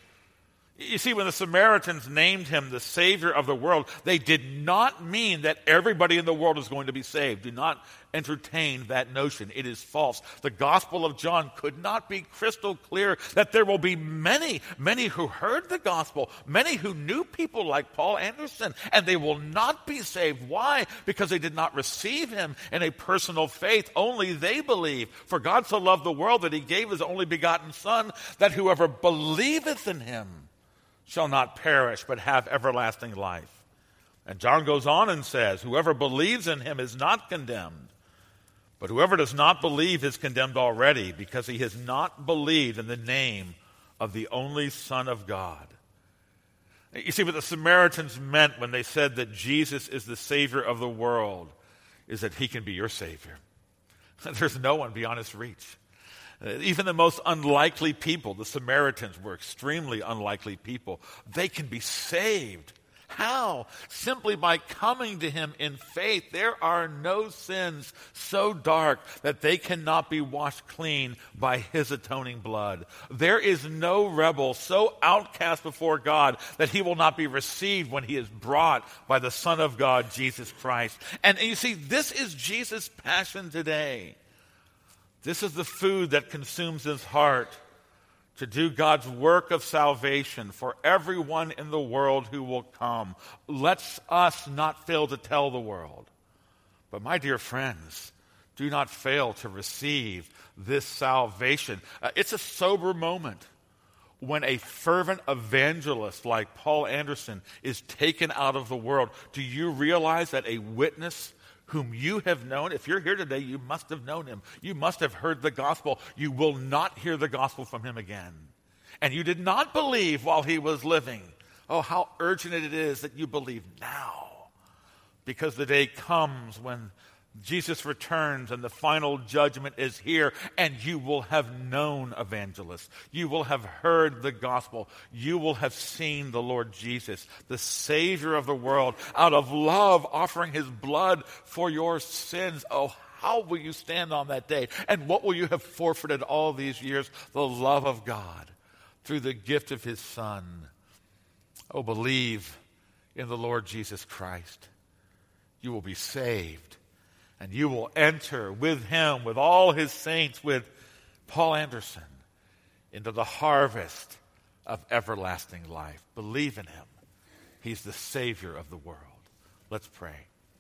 You see, when the Samaritans named him the Savior of the world, they did not mean that everybody in the world is going to be saved. Do not entertain that notion. It is false. The Gospel of John could not be crystal clear that there will be many, many who heard the gospel, many who knew people like Paul Anderson, and they will not be saved. Why? Because they did not receive him in a personal faith. Only they believe. For God so loved the world that he gave his only begotten Son, that whoever believeth in him shall not perish, but have everlasting life. And John goes on and says, whoever believes in him is not condemned, but whoever does not believe is condemned already, because he has not believed in the name of the only Son of God. You see, what the Samaritans meant when they said that Jesus is the Savior of the world is that he can be your Savior. There's no one beyond his reach. Even the most unlikely people, the Samaritans were extremely unlikely people, they can be saved. How? Simply by coming to him in faith. There are no sins so dark that they cannot be washed clean by his atoning blood. There is no rebel so outcast before God that he will not be received when he is brought by the Son of God, Jesus Christ. And you see, this is Jesus' passion today. This is the food that consumes his heart, to do God's work of salvation for everyone in the world who will come. Let's us not fail to tell the world. But my dear friends, do not fail to receive this salvation. Uh, it's a sober moment when a fervent evangelist like Paul Anderson is taken out of the world. Do you realize that a witness whom you have known, if you're here today, you must have known him. You must have heard the gospel. You will not hear the gospel from him again. And you did not believe while he was living. Oh, how urgent it is that you believe now. Because the day comes when Jesus returns and the final judgment is here, and you will have known evangelists. You will have heard the gospel. You will have seen the Lord Jesus, the Savior of the world, out of love offering his blood for your sins. Oh, how will you stand on that day? And what will you have forfeited all these years? The love of God through the gift of his Son. Oh, believe in the Lord Jesus Christ. You will be saved. And you will enter with him, with all his saints, with Paul Anderson, into the harvest of everlasting life. Believe in him. He's the Savior of the world. Let's pray.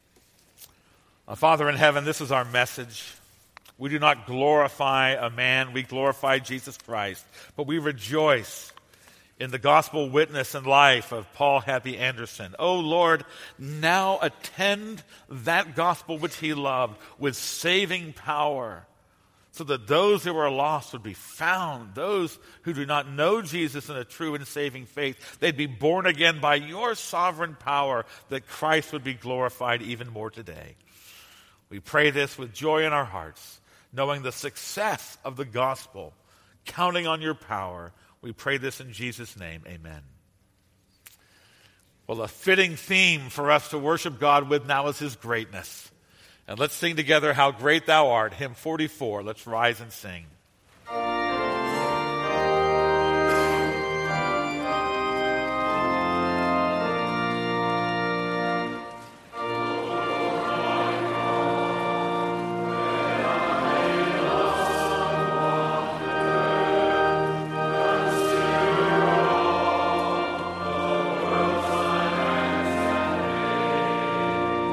Our Father in heaven, this is our message. We do not glorify a man. We glorify Jesus Christ. But we rejoice in the gospel witness and life of Paul Happy Anderson. Oh Lord, now attend that gospel which he loved with saving power, so that those who are lost would be found. Those who do not know Jesus in a true and saving faith, they'd be born again by your sovereign power, that Christ would be glorified even more today. We pray this with joy in our hearts, knowing the success of the gospel, counting on your power. We pray this in Jesus' name. Amen. Well, a fitting theme for us to worship God with now is his greatness. And let's sing together, How Great Thou Art, hymn forty-four. Let's rise and sing.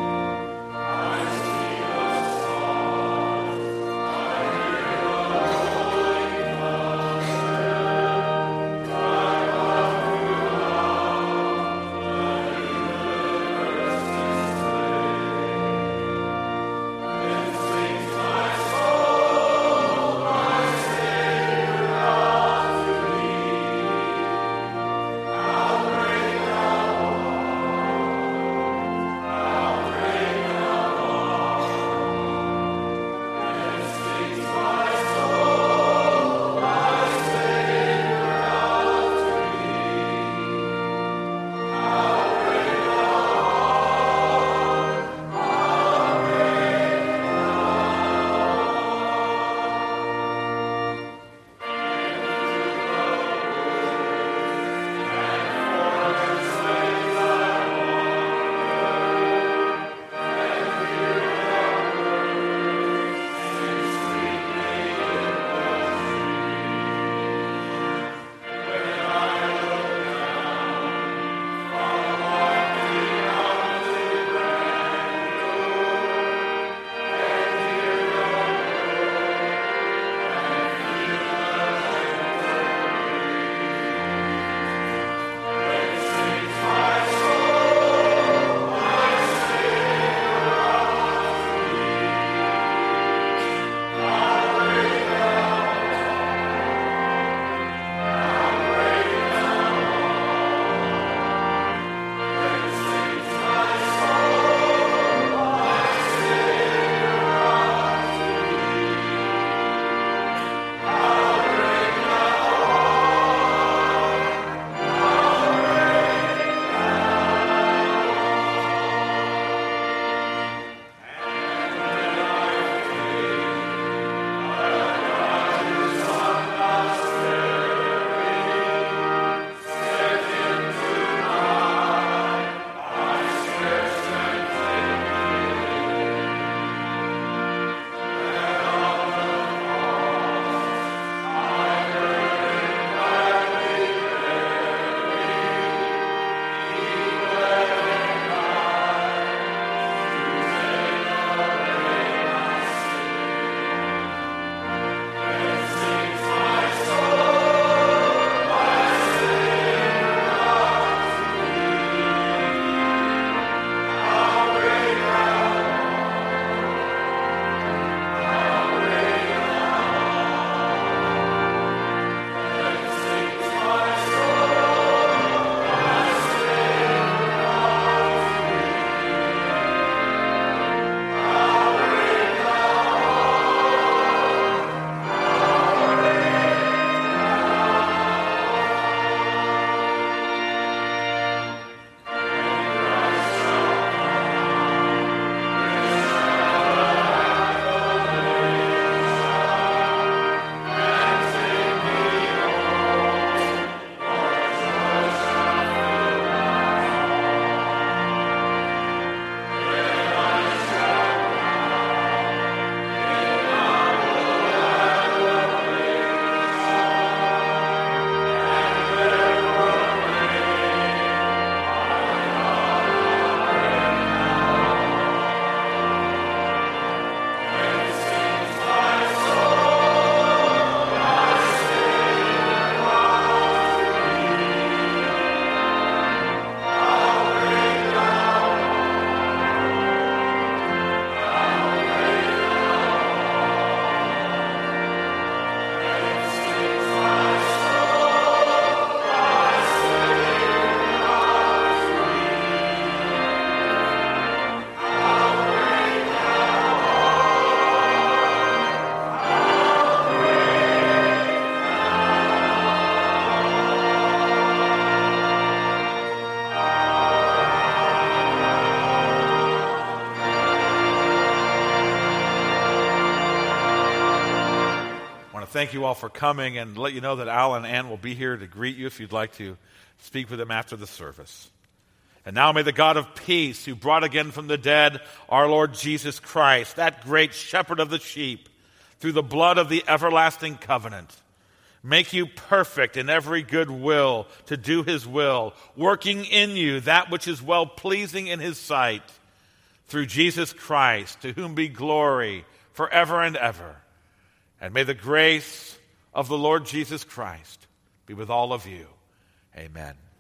I thank you all for coming and let you know that Al and Ann will be here to greet you if you'd like to speak with them after the service. And now may the God of peace, who brought again from the dead our Lord Jesus Christ, that great shepherd of the sheep, through the blood of the everlasting covenant, make you perfect in every good will to do his will, working in you that which is well-pleasing in his sight, through Jesus Christ, to whom be glory forever and ever. And may the grace of the Lord Jesus Christ be with all of you. Amen.